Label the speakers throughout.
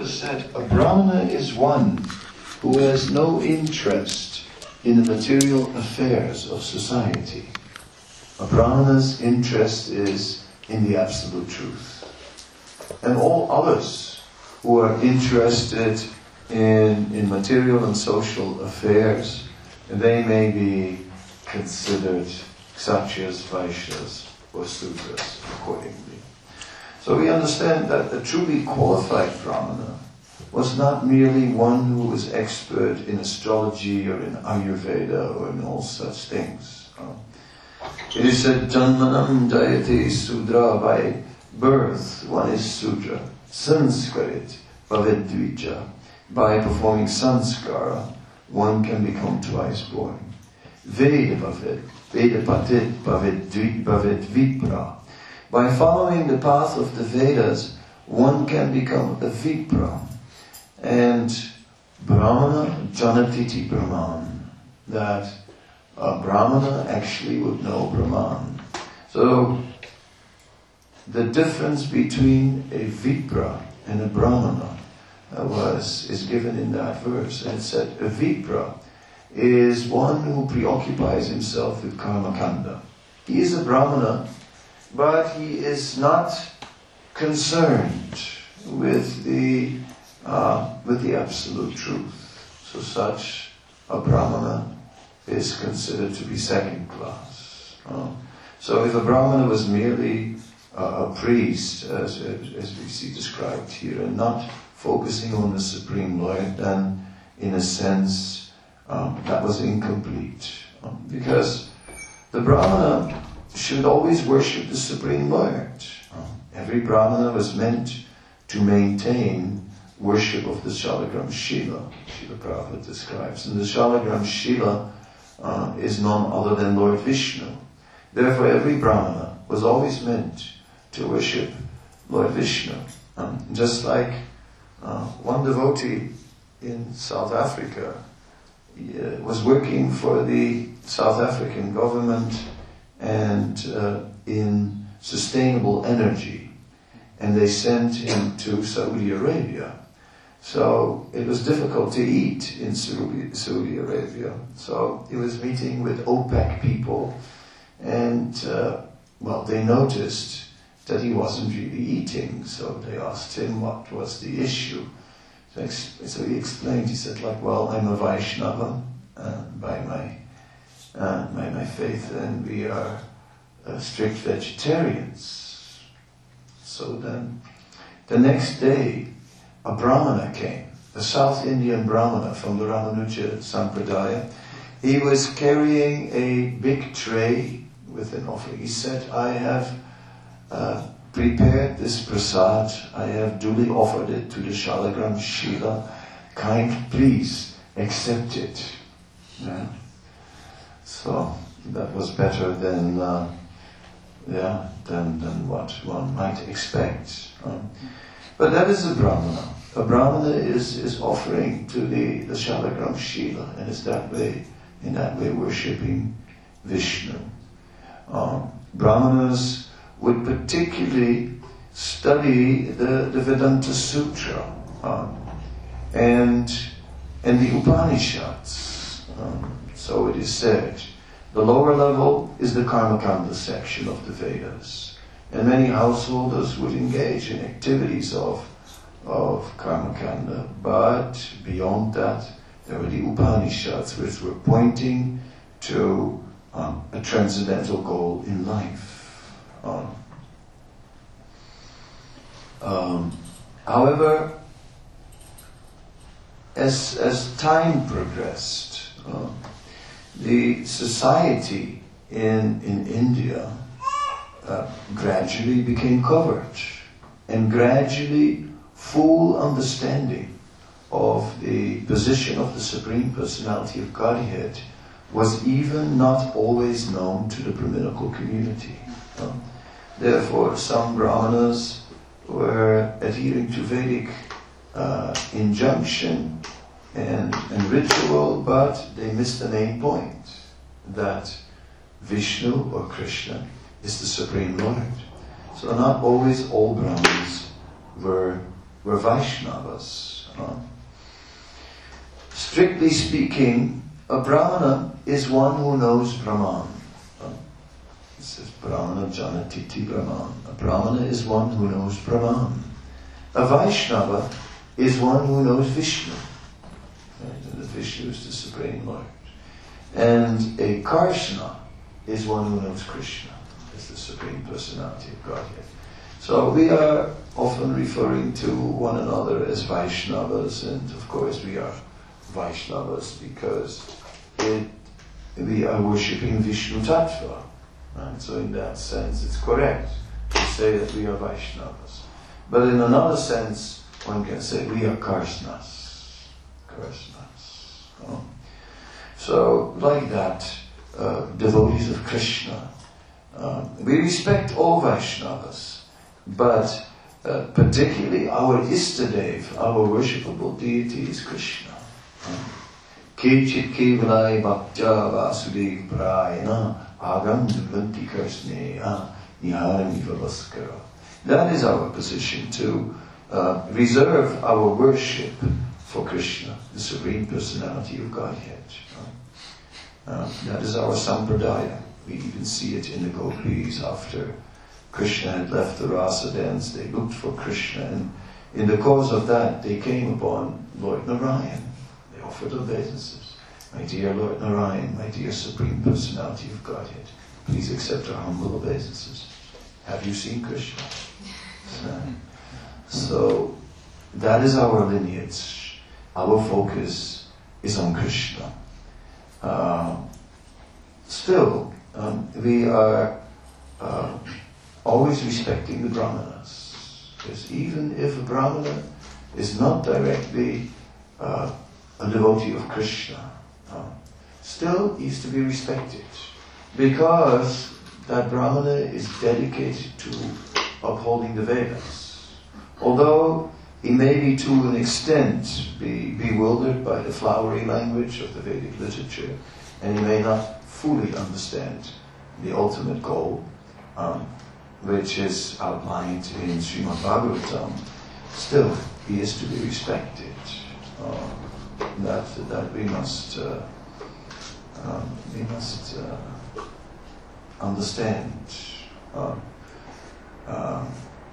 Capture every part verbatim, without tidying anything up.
Speaker 1: Buddha said, a Brahmana is one who has no interest in the material affairs of society. A Brahmana's interest is in the absolute truth. And all others who are interested in, in material and social affairs, they may be considered Kshatriyas, Vaishyas, or Sudras accordingly. So we understand that a truly qualified Brahmana was not merely one who was expert in astrology or in Ayurveda or in all such things. It is said, Janmanam Jayate Sudra, by birth one is Sudra, Sanskarit Bhavedvija, by performing sanskara one can become twice born. Veda Bhaved, Veda Patit Bhaved Vipra, by following the path of the Vedas one can become a Vipra. And Brahmana Janatiti Brahman, that a Brahmana actually would know Brahman. So the difference between a Vipra and a Brahmana uh, was is given in that verse. And it said a Vipra is one who preoccupies himself with karmakanda. He is a Brahmana, but he is not concerned with the uh, with the absolute truth. So such a Brahmana is considered to be second class. Uh, so if a Brahmana was merely uh, a priest, as, as we see described here, and not focusing on the Supreme Lord, then in a sense um, that was incomplete. Um, because the Brahmana should always worship the Supreme Lord. Um, every Brahmana was meant to maintain worship of the Shalagram Shila, Srila Prabhupada describes. And the Shalagram Shila uh, is none other than Lord Vishnu. Therefore every Brahmana was always meant to worship Lord Vishnu. Um, just like uh, one devotee in South Africa uh, was working for the South African government and uh, in sustainable energy, and they sent him to Saudi Arabia. So it was difficult to eat in Saudi, Saudi Arabia. So he was meeting with OPEC people, and uh, well, they noticed that he wasn't really eating. So they asked him what was the issue. So, ex- so he explained. He said, like, well, I'm a Vaishnava uh, by my uh, by my faith, and we are uh, strict vegetarians. So then, the next day, a Brahmana came, a South Indian Brahmana from the Ramanuja Sampradaya. He was carrying a big tray with an offering. He said, I have uh, prepared this prasad, I have duly offered it to the Shalagram Shila. Kind, please accept it. Yeah. So that was better than, uh, yeah, than, than what one might expect. Um, But that is a Brahmana. A Brahmana is, is offering to the, the Shalagram Shila, and is that way, in that way worshipping Vishnu. Um, Brahmanas would particularly study the, the Vedanta Sutra um, and, and the Upanishads. Um, so it is said, the lower level is the Karmakanda section of the Vedas. And many householders would engage in activities of, of Karmakanda. But beyond that, there were the Upanishads, which were pointing to um, a transcendental goal in life. Um, um, however, as, as time progressed, uh, the society in, in India Uh, gradually became covered, and gradually full understanding of the position of the Supreme Personality of Godhead was even not always known to the Brahminical community. Um, therefore, some Brahmanas were adhering to Vedic uh, injunction and, and ritual, but they missed the main point, that Vishnu or Krishna is the Supreme Lord. So not always all Brahmins were were Vaishnavas. Uh, strictly speaking, a Brahmana is one who knows Brahman. Uh, it says Brahmana Janatiti Brahman. A Brahmana is one who knows Brahman. A Vaishnava is one who knows Vishnu. Right? And the Vishnu is the Supreme Lord. And a Karshna is one who knows Krishna as the Supreme Personality of Godhead. So we are often referring to one another as Vaishnavas, and of course we are Vaishnavas because it, we are worshipping Vishnu Tattva. Right? So in that sense it's correct to say that we are Vaishnavas. But in another sense, one can say we are Karshnas. Karshnas. Oh. So, like that, uh, devotees of Krishna, uh, we respect all Vaishnavas, but uh, particularly our Istadev, our worshipable deity is Krishna. Kechit kevalai bhaktya vasudev prayana agam duvanti karsneya niharami vavaskara. That is our position, to uh, reserve our worship for Krishna, the Supreme Personality of Godhead. Uh, that is our sampradaya. We even see it in the gopis. After Krishna had left the rasa dance, they looked for Krishna, and in the course of that they came upon Lord Narayan. They offered obeisances. My dear Lord Narayan, my dear Supreme Personality of Godhead, please accept our humble obeisances. Have you seen Krishna? Uh, so that is our lineage. Our focus is on Krishna. Uh, still, um, we are uh, always respecting the Brahmanas. Because even if a Brahmana is not directly uh, a devotee of Krishna, uh, still he is to be respected. Because that Brahmana is dedicated to upholding the Vedas. Although he may be to an extent be bewildered by the flowery language of the Vedic literature, and he may not fully understand the ultimate goal, um, which is outlined in Srimad Bhagavatam, still he is to be respected. Uh, that that we must uh, um, we must uh, understand. Uh, uh,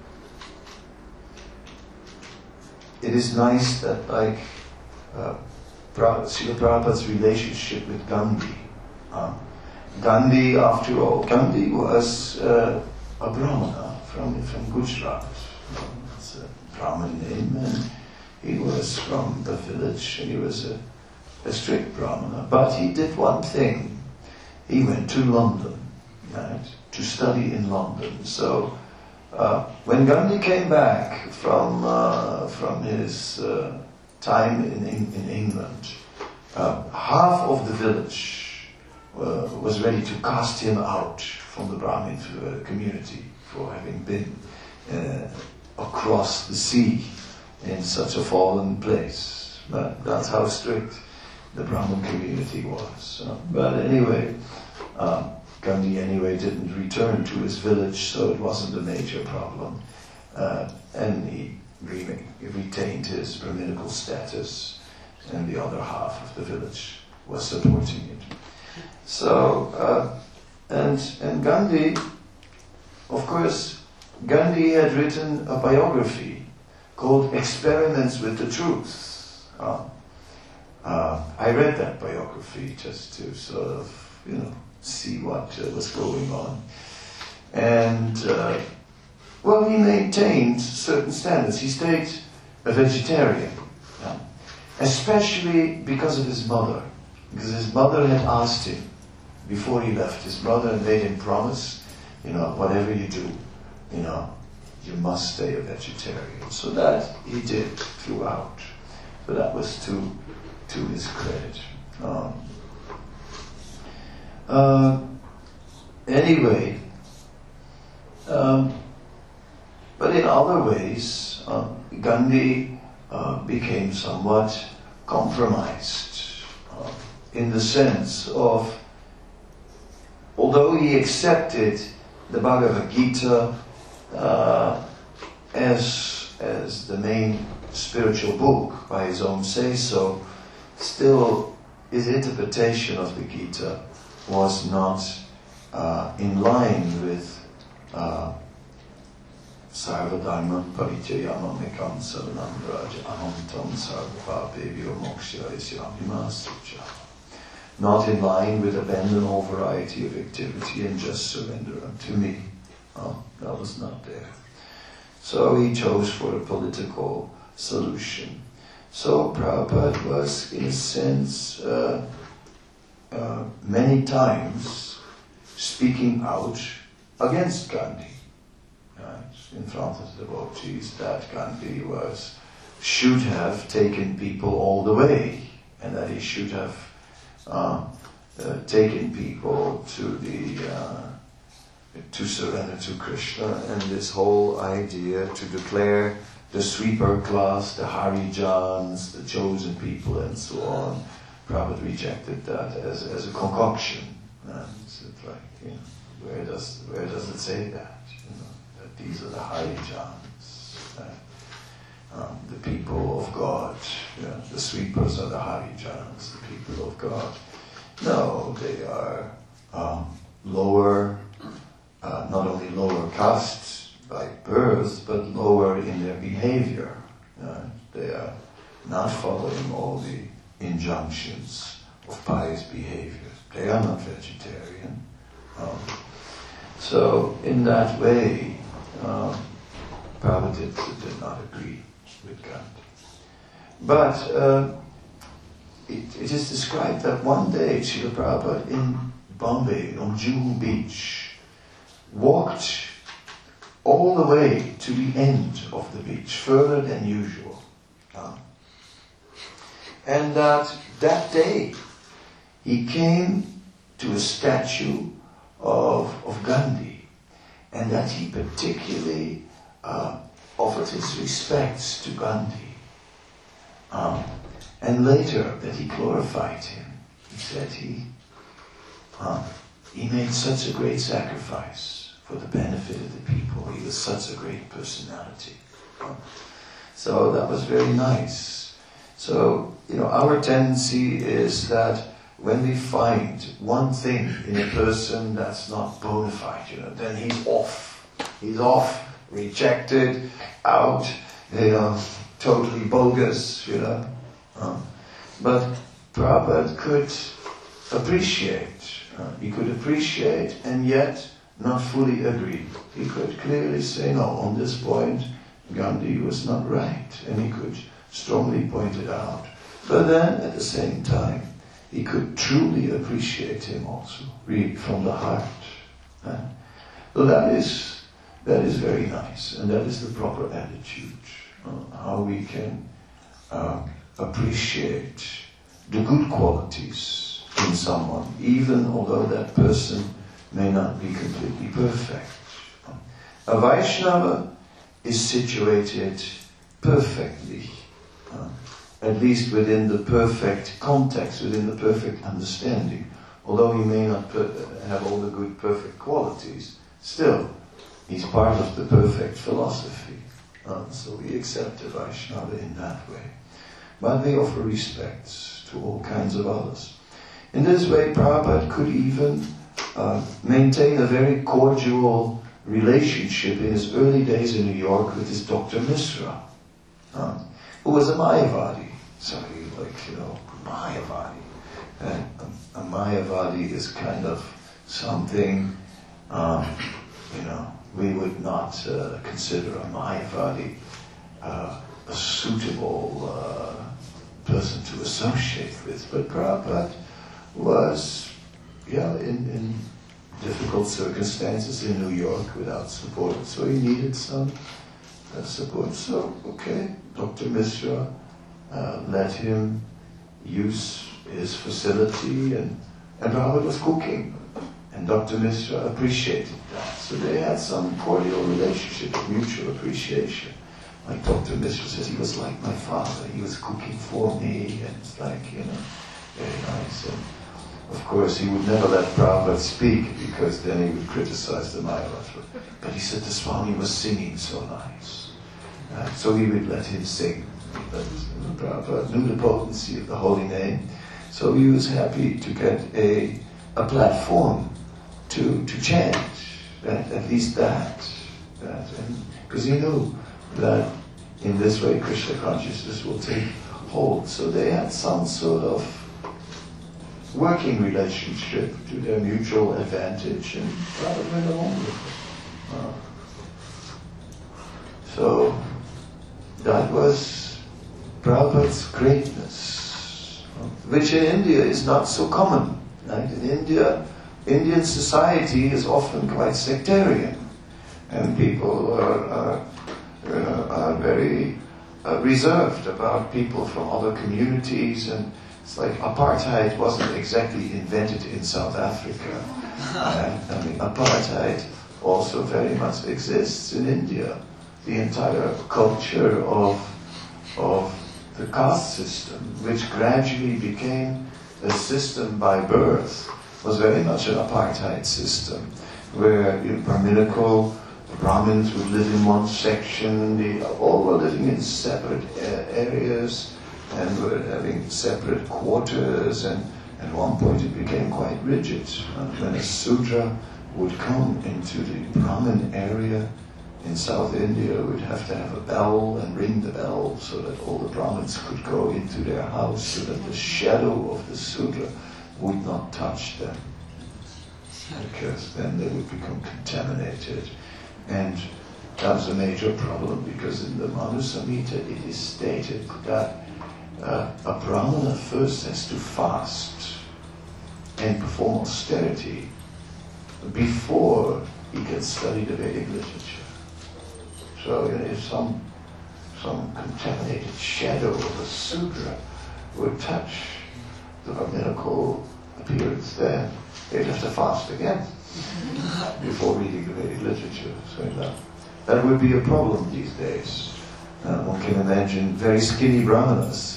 Speaker 1: It is nice that, like uh, Srila Prabhupada's relationship with Gandhi. Uh, Gandhi, after all, Gandhi was uh, a Brahmana from from Gujarat. It's a Brahmin name, and he was from the village, and he was a, a strict Brahmana. But he did one thing. He went to London, right, to study in London. So Uh, when Gandhi came back from uh, from his uh, time in, in, in England, uh, half of the village uh, was ready to cast him out from the Brahmin uh, community for having been uh, across the sea in such a fallen place. But that's how strict the Brahmin community was. Uh, but anyway, um, Gandhi anyway didn't return to his village, so it wasn't a major problem. Uh, and he re- retained his Brahminical status, and the other half of the village was supporting it. So, uh, and, and Gandhi, of course, Gandhi had written a biography called Experiments with the Truth. Uh, uh, I read that biography just to sort of, you know, see what uh, was going on. And, uh, well, he maintained certain standards. He stayed a vegetarian, yeah, especially because of his mother. Because his mother had asked him, before he left, his mother made him promise, you know, whatever you do, you know, you must stay a vegetarian. So that he did throughout. So that was to, to his credit. Um, Uh, anyway, um, but in other ways, uh, Gandhi uh, became somewhat compromised uh, in the sense of, although he accepted the Bhagavad Gita uh, as as the main spiritual book, by his own say-so, still his interpretation of the Gita was not uh, in line with uh, Sarvadharma Parijayamamekam Saranam Raja Ahantam Sarvapapevyo Mokshayasyapimastucha. Not in line with abandon all variety of activity and just surrender unto me. Oh, that was not there. So he chose for a political solution. So Prabhupada was, in a sense, uh, uh, many times speaking out against Gandhi. Right? In front of the devotees, that Gandhi was, should have taken people all the way, and that he should have uh, uh, taken people to the uh, to surrender to Krishna, and this whole idea to declare the sweeper class, the Harijans, the chosen people, and so on. Prabhupada rejected that as, as a concoction. And it's like, you know, where does where does it say that? You know, that these are the Harijans, uh, um, the people of God. You know, the sweepers are the Harijans, the people of God. No, they are um, lower. Uh, not only lower castes by birth, but lower in their behavior. Uh, they are not following all the injunctions of pious behavior. They are not vegetarian. Um, so, in that way, um, Prabhupada did, did not agree with Gandhi. But uh, it, it is described that one day Srila Prabhupada in Bombay, on Juhu Beach, walked all the way to the end of the beach, further than usual. Uh, and that that day he came to a statue of, of Gandhi, and that he particularly uh, offered his respects to Gandhi. Um, and later that he glorified him. He said he, uh, he made such a great sacrifice for the benefit of the people. He was such a great personality. So that was very nice. So, you know, our tendency is that when we find one thing in a person that's not bona fide, you know, then he's off. He's off, rejected, out, you know, totally bogus, you know. Um, but Prabhupada could appreciate. Uh, he could appreciate and yet not fully agree. He could clearly say, no, on this point, Gandhi was not right, and he could strongly point it out. But then, at the same time, he could truly appreciate him also, really from the heart. Uh, so that is that is very nice, and that is the proper attitude, uh, how we can uh, appreciate the good qualities in someone, even although that person may not be completely perfect. A Vaishnava is situated perfectly, uh, at least within the perfect context, within the perfect understanding. Although he may not per- have all the good perfect qualities, still, he's part of the perfect philosophy. Uh, so we accept a Vaishnava in that way. But we offer respects to all kinds of others. In this way, Prabhupada could even Uh, maintain a very cordial relationship in his early days in New York with his Doctor Misra, uh, who was a Mayavadi. So he, like, you know, Mayavadi. Uh, a, a Mayavadi is kind of something, um, you know, we would not uh, consider a Mayavadi uh, a suitable uh, person to associate with. But Prabhupada was, yeah, in, in difficult circumstances in New York without support. So he needed some uh, support. So, okay, Doctor Misra uh, let him use his facility, and, and Prabhupada was cooking. And Doctor Misra appreciated that. So they had some cordial relationship, mutual appreciation. Like Doctor Misra says, he was like my father. He was cooking for me, and it's like, you know, very nice. And, of course, he would never let Prabhupada speak, because then he would criticize the Mayavadi. But he said the Swami was singing so nice. Right? So we would let him sing. But Prabhupada knew the potency of the holy name, so he was happy to get a a platform to to chant, right? At least that, that, because he knew that in this way Krishna consciousness will take hold. So they had some sort of working relationship to their mutual advantage, and Prabhupada went along with it. Uh, so that was Prabhupada's greatness, which in India is not so common. Right? In India, Indian society is often quite sectarian, and people are, are, uh, are very uh, reserved about people from other communities, and it's like apartheid wasn't exactly invented in South Africa. And, I mean, apartheid also very much exists in India. The entire culture of of the caste system, which gradually became a system by birth, was very much an apartheid system, where you know, Brahminical, the Brahmins would live in one section, the, all were living in separate uh, areas, and were having separate quarters, and at one point it became quite rigid. And when a Sudra would come into the Brahmin area in South India, would have to have a bell and ring the bell so that all the Brahmins could go into their house, so that the shadow of the Sudra would not touch them, because then they would become contaminated. And that was a major problem, because in the Manu Samhita it is stated that uh, a Brahmana first has to fast and perform austerity before he can study the Vedic literature. So you know, if some some contaminated shadow of a Sudra would touch the Brahminical appearance, then they'd have to fast again before reading the Vedic literature. So that, that would be a problem these days. Uh, one can imagine very skinny Brahmanas.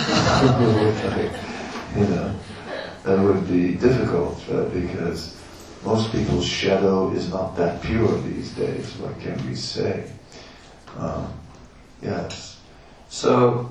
Speaker 1: You know, that would be difficult, uh, because most people's shadow is not that pure these days. What can we say? Um, yes. So,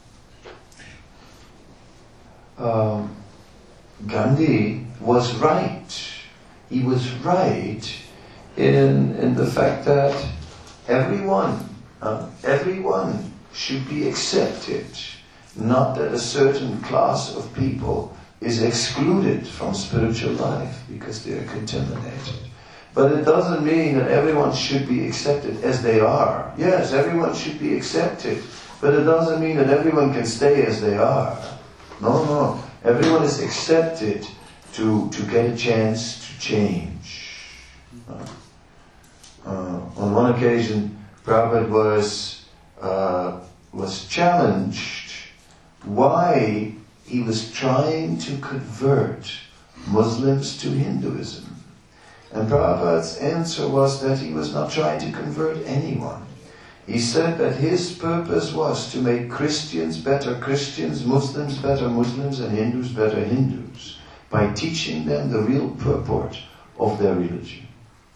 Speaker 1: um, Gandhi was right. He was right in in the fact that everyone, uh, everyone should be accepted. Not that a certain class of people is excluded from spiritual life because they are contaminated. But it doesn't mean that everyone should be accepted as they are. Yes, everyone should be accepted, but it doesn't mean that everyone can stay as they are. No, no. Everyone is accepted to, to get a chance to change. Uh, uh, on one occasion, Prabhupada was, uh, was challenged why he was trying to convert Muslims to Hinduism. And Prabhupada's answer was that he was not trying to convert anyone. He said that his purpose was to make Christians better Christians, Muslims better Muslims, and Hindus better Hindus, by teaching them the real purport of their religion.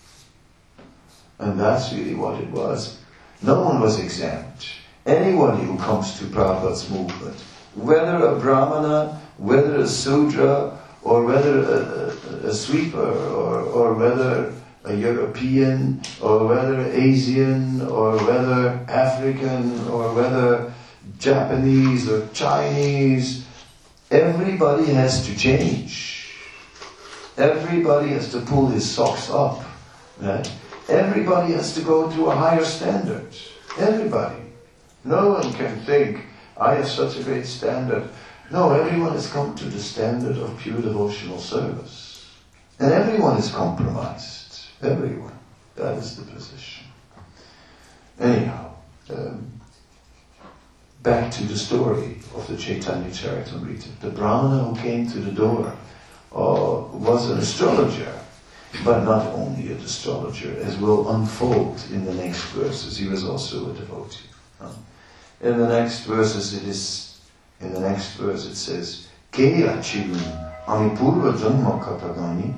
Speaker 1: And that's really what it was. No one was exempt. Anybody who comes to Prabhupada's movement, whether a Brahmana, whether a Sudra, or whether a, a, a sweeper, or, or whether a European, or whether Asian, or whether African, or whether Japanese or Chinese, everybody has to change. Everybody has to pull his socks up. Right? Everybody has to go to a higher standard. Everybody. No one can think, I have such a great standard. No, everyone has come to the standard of pure devotional service. And everyone is compromised. Everyone. That is the position. Anyhow, um, back to the story of the Chaitanya Charitamrita. The Brahmana who came to the door uh, was an astrologer, but not only an astrologer, as will unfold in the next verses. He was also a devotee. Uh, in the next verses it is In the next verse it says, Ke achilun amipurva janma katagani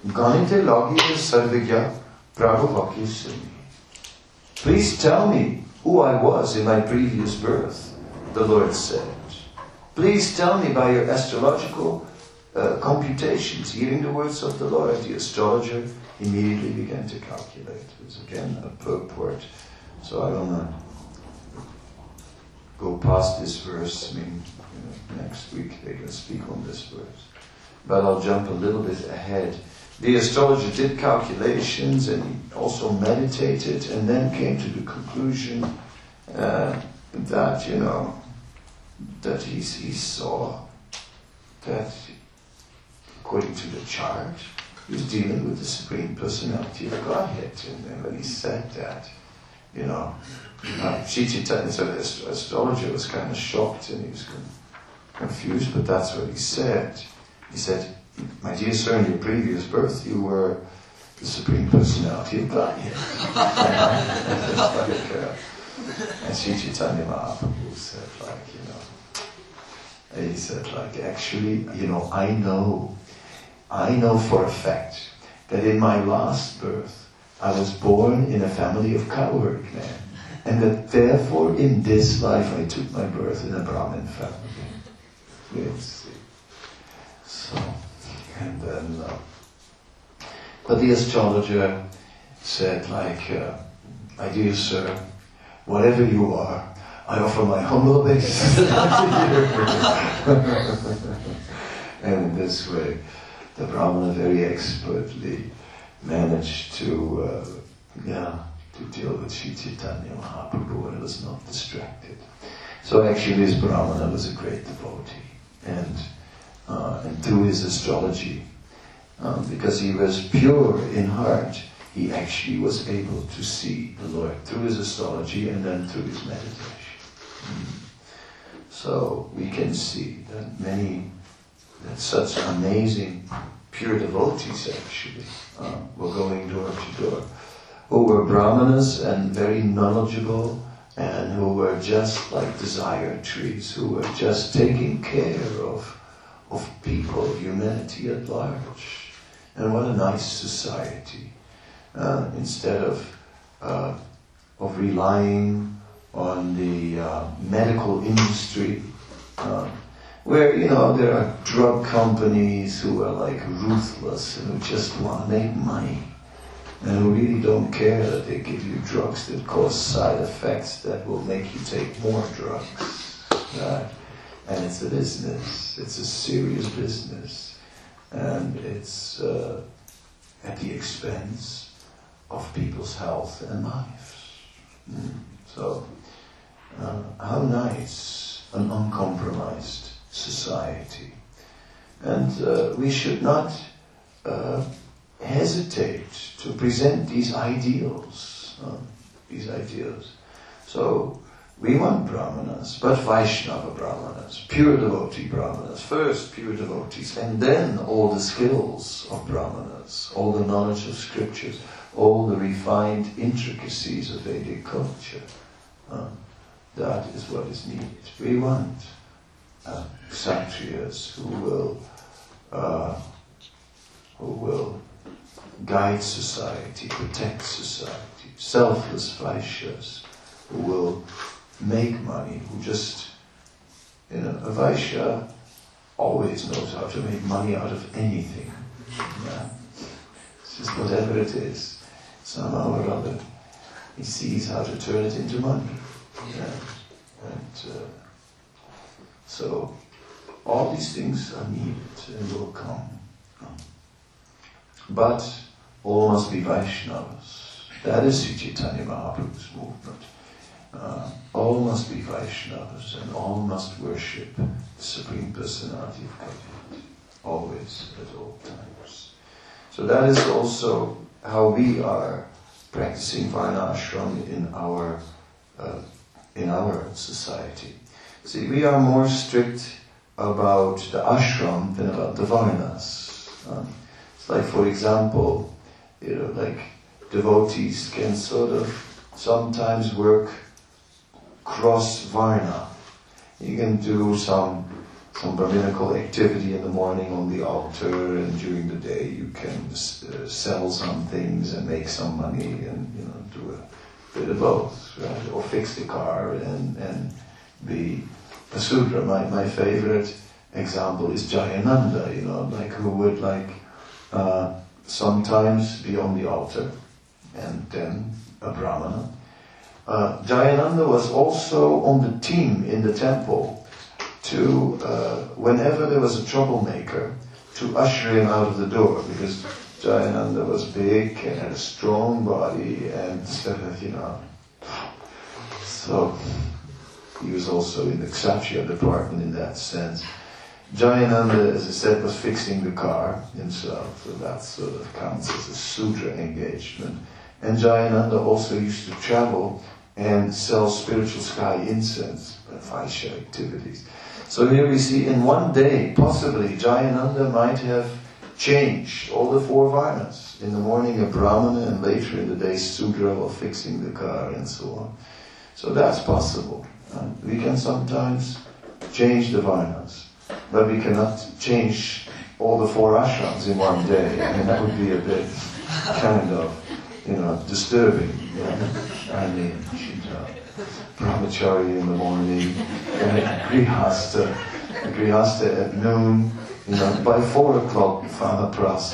Speaker 1: ganite lagi sarvigya prabhu vakisami. Please tell me who I was in my previous birth, the Lord said. Please tell me by your astrological uh, computations. Hearing the words of the Lord, the astrologer immediately began to calculate. It's again a purport. So I don't want to go past this verse. I mean, you know, next week they're going to speak on this verse. But I'll jump a little bit ahead. The astrologer did calculations and he also meditated and then came to the conclusion uh, that, you know, that he, he saw that, according to the chart, he was dealing with the Supreme Personality of Godhead. And then when he said that, you know, uh, Sri Chaitanya, so the astrologer was kind of shocked and he was confused, but that's what he said. He said, my dear sir, in your previous birth, you were the Supreme Personality of Godhead. like, uh, and Sri Chaitanya Mahaprabhu said, like, you know, and he said, like, actually, you know, I know, I know for a fact that in my last birth, I was born in a family of cowherd men, and that therefore in this life I took my birth in a Brahmin family. Yes. So, and then, uh, but the astrologer said, like, uh, my dear sir, whatever you are, I offer my humble obeisance to you. And in this way, the Brahmana very expertly managed to, uh, yeah, to deal with Sri Chaitanya Mahaprabhu and was not distracted. So actually this Brahmana was a great devotee. And, uh, and through his astrology, um, because he was pure in heart, he actually was able to see the Lord through his astrology and then through his meditation. Mm. So we can see that many, that such amazing pure devotees actually uh, were going door to door, who were brahmanas and very knowledgeable, and who were just like desire trees, who were just taking care of of people, humanity at large. And what a nice society. Uh, instead of uh, of relying on the uh, medical industry, uh, where, you know, there are drug companies who are like ruthless and who just want to make money, and who really don't care that they give you drugs that cause side effects that will make you take more drugs. Right? And it's a business. It's a serious business. And it's uh, at the expense of people's health and lives. Mm. So, uh, how nice an uncompromised society. And uh, we should not uh, hesitate to present these ideals, uh, these ideals. So, we want brahmanas, but Vaishnava brahmanas, pure devotee brahmanas, first pure devotees, and then all the skills of brahmanas, all the knowledge of scriptures, all the refined intricacies of Vedic culture. Uh, that is what is needed. We want uh, kshatriyas who will, uh, who will guide society, protect society, selfless Vaishyas who will make money, who just, you know, a Vaishya always knows how to make money out of anything. Yeah. It's just whatever it is, somehow or other, he sees how to turn it into money. Yeah. And uh, so, all these things are needed and will come. But all must be Vaishnavas. That is Sri Chaitanya Mahaprabhu's movement. Uh, all must be Vaishnavas and all must worship the Supreme Personality of Godhead, always, at all times. So that is also how we are practicing Varna Ashram in our uh, in our society. See, we are more strict about the ashram than about the Varnas. Um, it's like, for example, you know, like devotees can sort of sometimes work cross Varna. You can do some some Brahminical activity in the morning on the altar, and during the day you can uh, sell some things and make some money, and, you know, do a bit of both, right? Or fix the car and, and be a Sudra. My, my favorite example is Jayananda, you know, like who would like uh, sometimes be on the altar and then a Brahmana. Uh, Jayananda was also on the team in the temple to, uh, whenever there was a troublemaker, to usher him out of the door, because Jayananda was big and had a strong body and, uh, you know, so he was also in the Kshatriya department in that sense. Jayananda, as I said, was fixing the car himself, so that sort of counts as a Sudra engagement. And Jayananda also used to travel and sell spiritual sky incense, Vaishya activities. So here we see in one day, possibly, Jayananda might have changed all the four varnas. In the morning a Brahmana and later in the day Sudra while fixing the car and so on. So that's possible. Uh, we can sometimes change the varnas, but we cannot change all the four ashrams in one day. I mean, that would be a bit kind of, you know, disturbing. You know? I mean, you know, brahmachari in the morning, and grihasta, grihasta at noon, you know, by four o'clock, vanaprastha,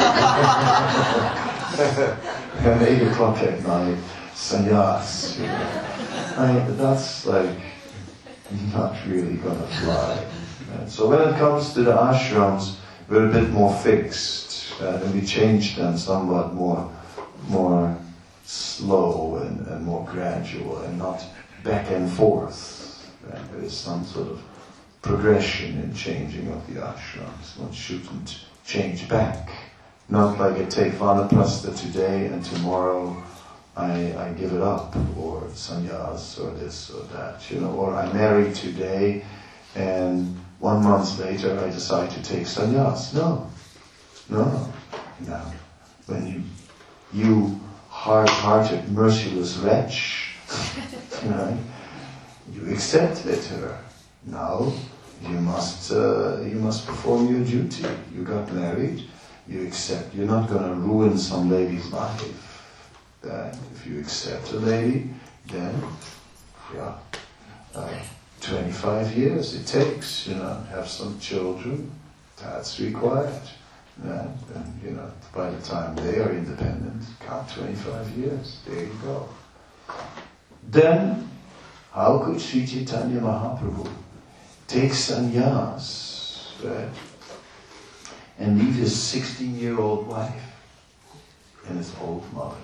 Speaker 1: and eight o'clock at night, sannyas. You know. I mean, that's like not really going to fly. Right? So when it comes to the ashrams, we're a bit more fixed, uh, and we change them somewhat more, more slow and, and more gradual, and not back and forth. Right? There is some sort of progression in changing of the ashrams. One shouldn't change back. Not like I take vanaprastha today and tomorrow I, I give it up, or sannyas, or this or that, you know, or I marry today and one month later I decide to take sannyas. No, no, no. When you, you hard-hearted, merciless wretch, you know, you accepted her. Now you must, uh, you must perform your duty. You got married, you accept. You're not going to ruin some lady's life. Uh, if you accept a lady, then, yeah, uh, twenty-five years it takes, you know, have some children, that's required. Yeah, and, you know, by the time they are independent, count twenty-five years, there you go. Then, how could Sri Chaitanya Mahaprabhu take sannyas, right, and leave his sixteen-year-old wife and his old mother?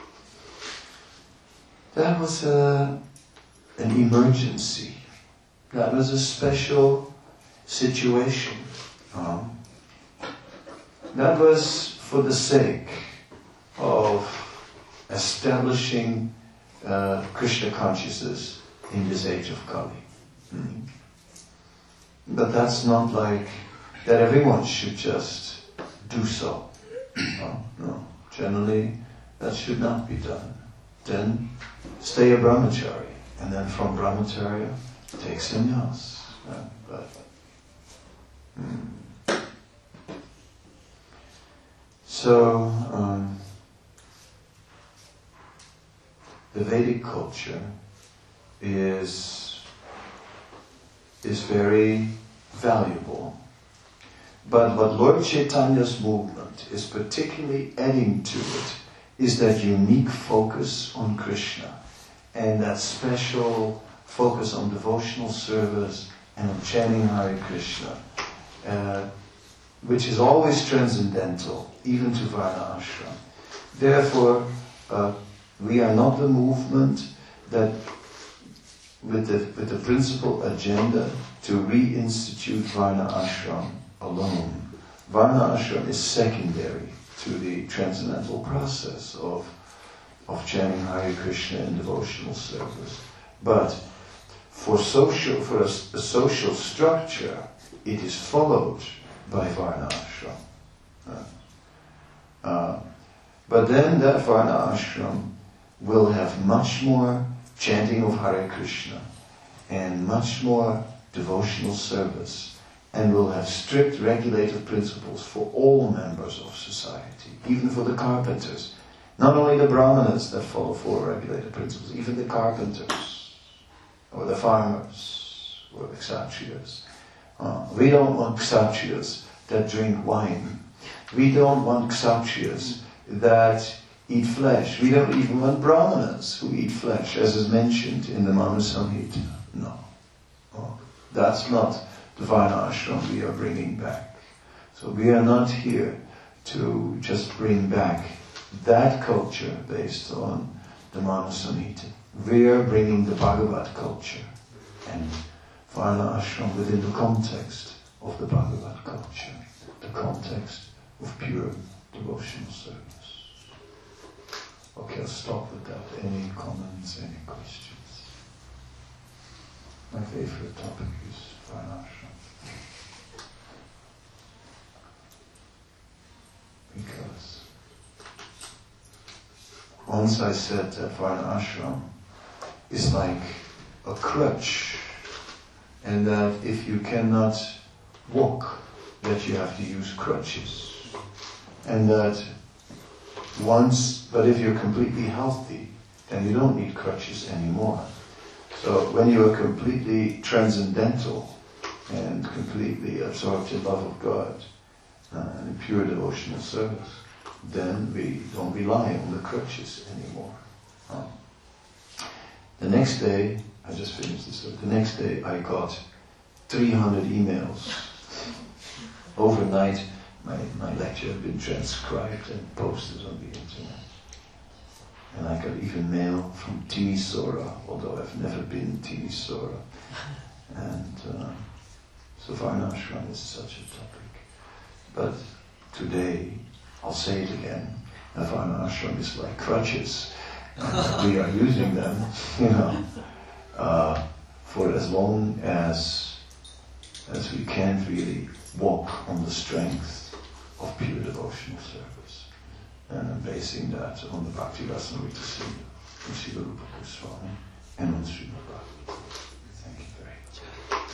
Speaker 1: That was a, an emergency. That was a special situation. Um, that was for the sake of establishing uh, Krishna consciousness in this age of Kali. Mm. But that's not like that everyone should just do so. No, no. Generally, that should not be done. Then stay a brahmachari, and then from brahmacharya take sannyas. Uh, but, mm. So, um, the Vedic culture is is very valuable. But what Lord Chaitanya's movement is particularly adding to it is that unique focus on Krishna and that special focus on devotional service and on chanting Hare Krishna, uh, which is always transcendental, even to Varna Ashram. Therefore, uh, we are not the movement that with the, with the principal agenda to reinstitute Varna Ashram alone. Varna Ashram is secondary to the transcendental process of, of chanting Hare Krishna in devotional service. But for social, for a, a social structure, it is followed by Varna Ashram. Uh, uh, but then that Varna Ashram will have much more chanting of Hare Krishna and much more devotional service, and will have strict regulative principles for all members of society, even for the carpenters. Not only the Brahmanas that follow four regulated principles, even the carpenters, or the farmers, or the kshatriyas. Uh, we don't want kshatriyas that drink wine. We don't want kshatriyas that eat flesh. We don't even want brahmanas who eat flesh, as is mentioned in the Manu Samhita. No. Oh, that's not the Varna ashram we are bringing back. So we are not here to just bring back that culture based on the Manu Samhita. We are bringing the Bhagavad culture and Varna ashram within the context of the Bhagavad culture, the context of pure devotional service. Okay, I'll stop with that. Any comments, any questions? My favorite topic is Varna ashram. Because once I said that Varna ashram is like a crutch, and that if you cannot walk, that you have to use crutches. And that once, but if you're completely healthy, then you don't need crutches anymore. So when you are completely transcendental and completely absorbed in love of God uh, and in pure devotional service, then we don't rely on the crutches anymore. Um, the next day, I just finished this, the next day I got three hundred emails. Overnight, my, my lecture had been transcribed and posted on the internet. And I got even mail from Timisoara, although I've never been to Timisoara. And uh, so Varna ashram is such a topic. But today, I'll say it again, Varna ashram is like crutches. And we are using them, you know, uh, for as long as as we can't really walk on the strength of pure devotional service. And I'm basing that on the Bhakti Rasamrita Sindhu from Srila Rupa Goswami and on Srimad Bhagavatam. Thank you very much.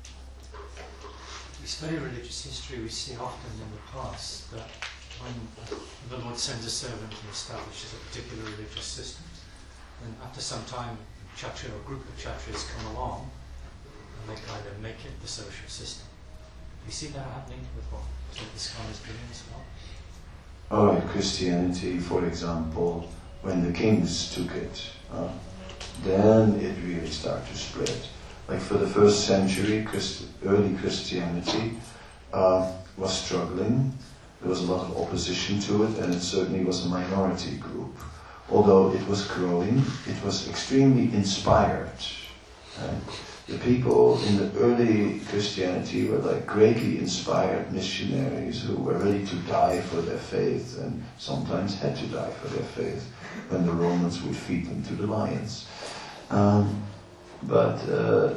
Speaker 2: We study religious history, we see often in the past that when the Lord sends a servant and establishes a particular religious system, and after some time, a Kshatriya or a group of Kshatriyas come along, and they kind of make it the social system. We see that happening with what ISKCON is doing as well.
Speaker 1: Oh, in Christianity, for example, when the kings took it, uh, then it really started to spread. Like for the first century, Christ- early Christianity uh, was struggling. There was a lot of opposition to it, and it certainly was a minority group. Although it was growing, it was extremely inspired. Right? The people in the early Christianity were like greatly inspired missionaries who were ready to die for their faith, and sometimes had to die for their faith when the Romans would feed them to the lions. Um, but uh,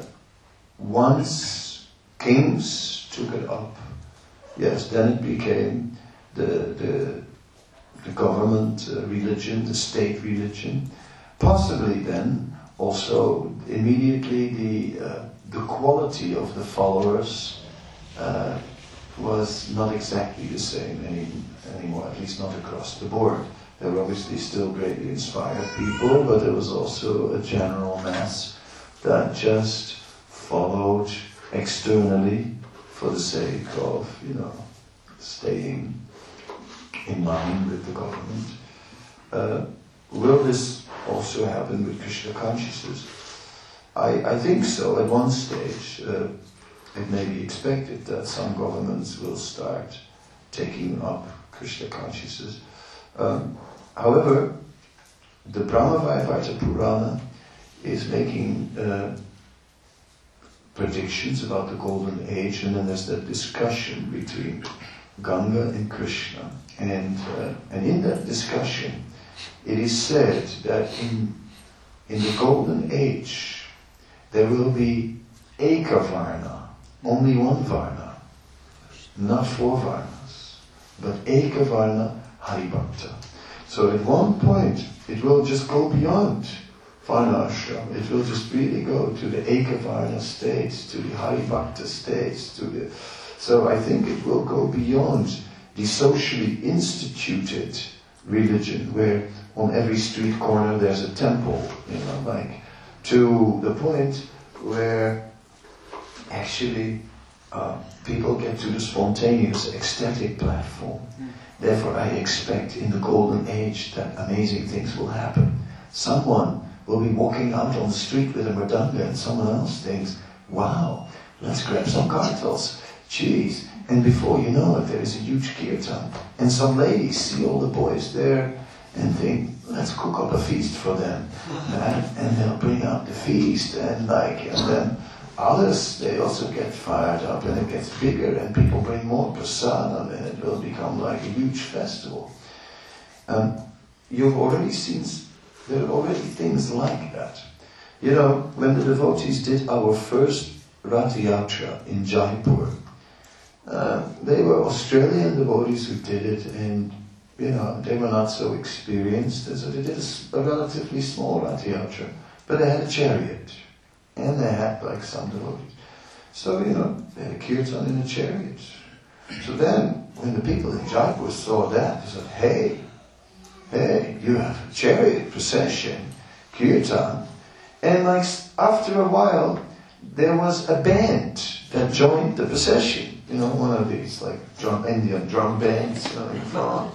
Speaker 1: once kings took it up, yes, then it became the the, the government uh, religion, the state religion. Possibly then also immediately the uh, the quality of the followers uh, was not exactly the same any, anymore, at least not across the board. There were obviously still greatly inspired people, but there was also a general mass that just followed externally for the sake of, you know, staying in line with the government. Uh, will this also happen with Krishna consciousness? I, I think so. At one stage, uh, it may be expected that some governments will start taking up Krishna consciousness. Um, however, the Brahma-Vaivarta Purana is making uh, predictions about the golden age, and then there's that discussion between Ganga and Krishna. And, uh, and in that discussion, it is said that in, in the golden age, there will be Eka Varna, only one Varna, not four Varnas, but Eka Varna Haribhakta. So at one point, it will just go beyond Varna ashram. It will just really go to the Eka Varna states, to the Haribhakta states, to the... So I think it will go beyond the socially instituted religion, where on every street corner there's a temple, you know, like, to the point where actually uh, people get to the spontaneous, ecstatic platform. Therefore, I expect in the golden age that amazing things will happen. Someone will be walking out on the street with a mridanga and someone else thinks, wow, let's grab some kartals. Jeez. And before you know it, there is a huge kirtan. And some ladies see all the boys there and think, let's cook up a feast for them. And, and they'll bring out the feast and like, and then others, they also get fired up and it gets bigger and people bring more prasadam and it will become like a huge festival. Um, you've already seen, there are already things like that. You know, when the devotees did our first Rath Yatra in Jaipur, uh, they were Australian devotees who did it, and you know, they were not so experienced, and so they did a, a relatively small Rath Yatra, but they had a chariot. And they had like some devotees. So, you know, they had a kirtan in a chariot. So then, when the people in Jaipur saw that, they said, hey, hey, you have a chariot procession, kirtan. And like after a while, there was a band that joined the procession. You know, one of these like drum, Indian drum bands, you know, in front.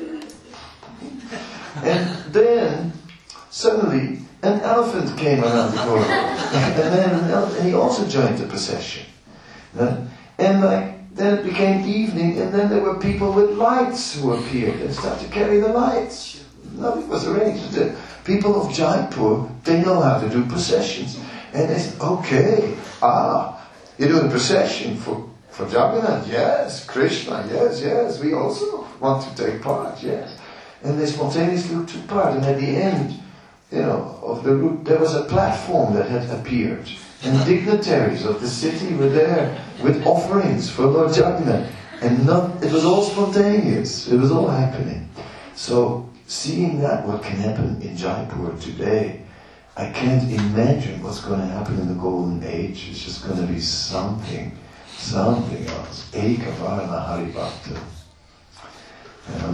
Speaker 1: And then, suddenly, an elephant came around the corner, and then an ele- and he also joined the procession. Uh, and like then it became evening, and then there were people with lights who appeared and started to carry the lights. Nothing was arranged. The people of Jaipur, they know how to do processions, and they said, "Okay, ah, you're doing a procession for for Jagannath, yes, Krishna, yes, yes. We also want to take part, yes." And they spontaneously took part, and at the end, you know, of the route, there was a platform that had appeared, and dignitaries of the city were there with offerings for Lord Jagannath, and not, it was all spontaneous, it was all happening. So, seeing that, what can happen in Jaipur today, I can't imagine what's going to happen in the golden age. It's just going to be something, something else. Ekavarna Haribhakta. You know?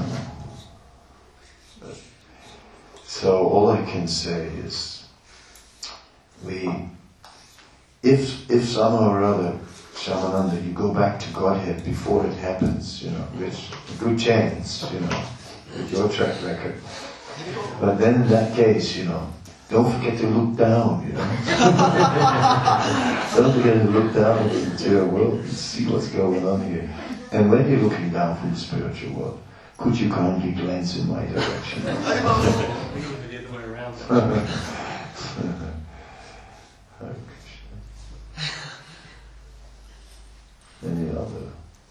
Speaker 1: So all I can say is, we, if if somehow or other, Shamananda, you go back to Godhead before it happens, you know, which a good chance, you know, with your track record. But then in that case, you know, don't forget to look down, you know. Don't forget to look down into the material world and see what's going on here. And when you're looking down from the spiritual world, could you kindly glance in my direction?
Speaker 2: We can look the other way around.
Speaker 1: Any other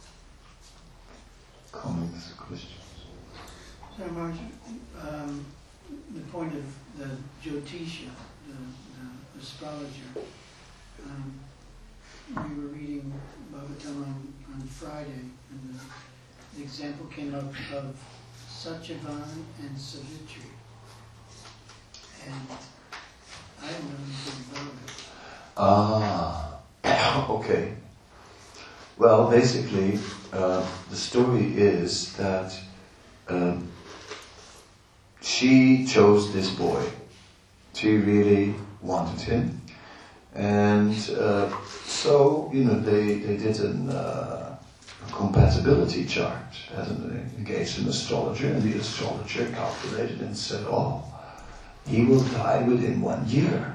Speaker 1: comments, questions?
Speaker 3: So, Maharaj, um, the point of the Jyotisha, the, the astrologer, um, we were reading Bhagavatam on, on Friday, and the The example came up of Satyavan and Savitri. And I don't know anything about it.
Speaker 1: Ah, okay. Well, basically, uh, the story is that um, she chose this boy. She really wanted him. And uh, so, you know, they, they did an... Uh, compatibility chart, as an engaged an astrologer, and the astrologer calculated and said, oh, he will die within one year.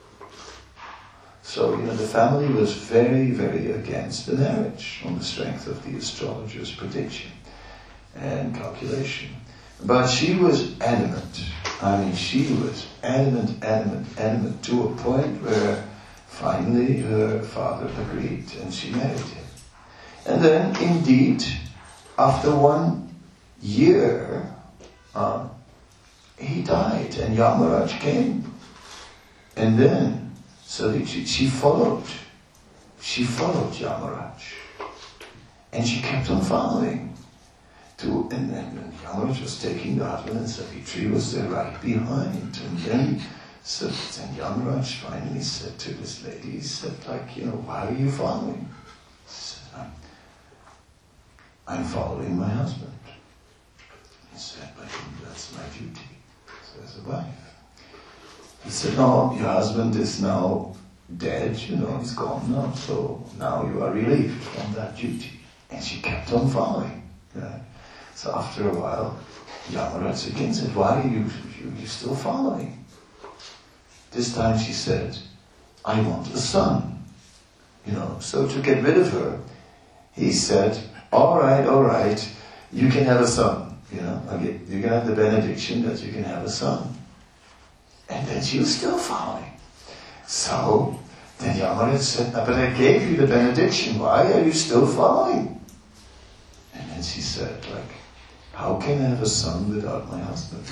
Speaker 1: So, you know, the family was very, very against the marriage on the strength of the astrologer's prediction and calculation. But she was adamant. I mean, she was adamant, adamant, adamant, to a point where finally her father agreed and she married him. And then, indeed, after one year, uh, he died, and Yamaraj came. And then, so she, she followed. She followed Yamaraj. And she kept on following. To, and then Yamaraj was taking the husband, and Savitri was there right behind. And then, so, then Yamaraj finally said to this lady, he said, like, you know, why are you following? She said, I'm I'm following my husband. He said, but that's my duty, so as a wife. He said, no, your husband is now dead, you know, he's gone now, so now you are relieved from that duty. And she kept on following. Right? So after a while, Yamaraj again said, why are you, you, you still following? This time she said, I want a son. You know, so to get rid of her, he said, all right, all right, you can have a son. You know, okay, you can have the benediction that you can have a son. And then she was still following. So then Yamaraj said, but I gave you the benediction, why are you still following? And then she said, like, how can I have a son without my husband?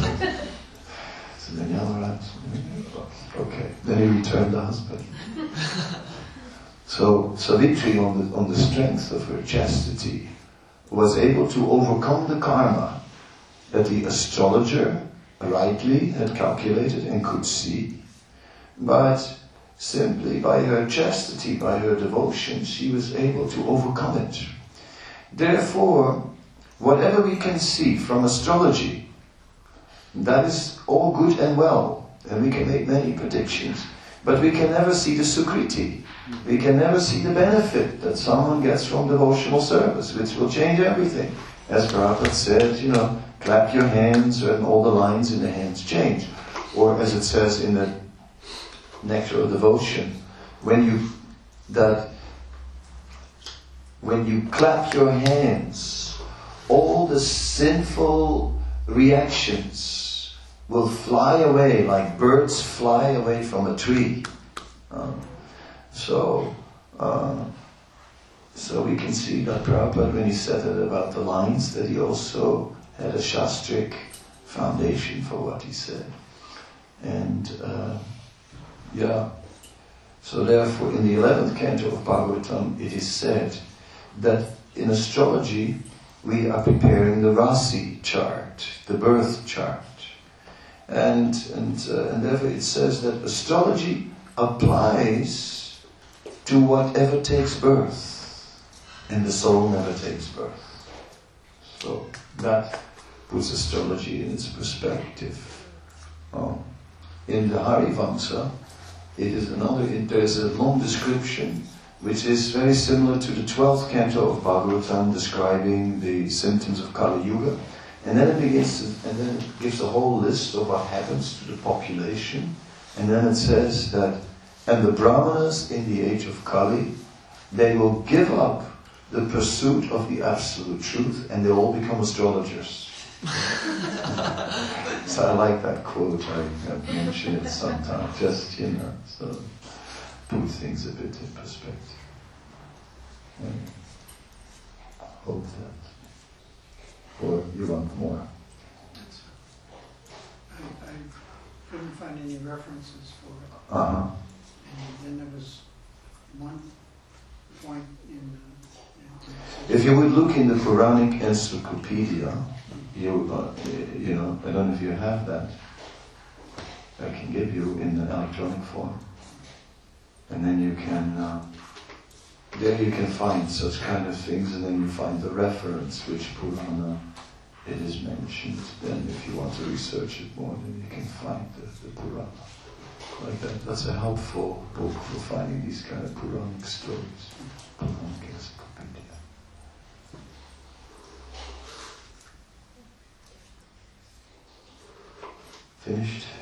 Speaker 1: So then Yamaraj, okay, then he returned the husband. So Savitri, on the, on the strength of her chastity, was able to overcome the karma that the astrologer rightly had calculated and could see, but simply by her chastity, by her devotion, she was able to overcome it. Therefore, whatever we can see from astrology, that is all good and well, and we can make many predictions, but we can never see the sukriti. We can never see the benefit that someone gets from devotional service, which will change everything. As Prabhupada said, you know, clap your hands and all the lines in the hands change. Or as it says in the Nectar of Devotion, when you that when you clap your hands, all the sinful reactions will fly away like birds fly away from a tree. Um, so, uh, so we can see that Prabhupada, when he said it about the lines, that he also had a shastric foundation for what he said. And uh, yeah, so therefore in the eleventh canto of Bhagavatam it is said that in astrology we are preparing the Rasi chart, the birth chart. And, and, uh, and therefore it says that astrology applies to whatever takes birth, and the soul never takes birth. So that puts astrology in its perspective. Oh. In the Harivamsa, it is another, it, there's a long description which is very similar to the twelfth canto of Bhagavatam, describing the symptoms of Kali Yuga. And then it begins to, and then it gives a whole list of what happens to the population. And then it says that, and the Brahmanas in the age of Kali, they will give up the pursuit of the absolute truth and they'll all become astrologers. So I like that quote, I have mentioned it sometimes, just, you know, so put things a bit in perspective. And hope that. Or you want more?
Speaker 3: I, I couldn't find any references for it.
Speaker 1: Uh-huh.
Speaker 3: And then there was one point in, uh, in
Speaker 1: If you would look in the Puranic Encyclopedia, you, uh, you know, I don't know if you have that. I can give you in an electronic form. And then you can, uh, there you can find such kind of things, and then you find the reference which Purana it is mentioned. Then if you want to research it more, then you can find the, the Purana. Like that. That's a helpful book for finding these kind of Puranic stories. Puranic Encyclopedia. Finished?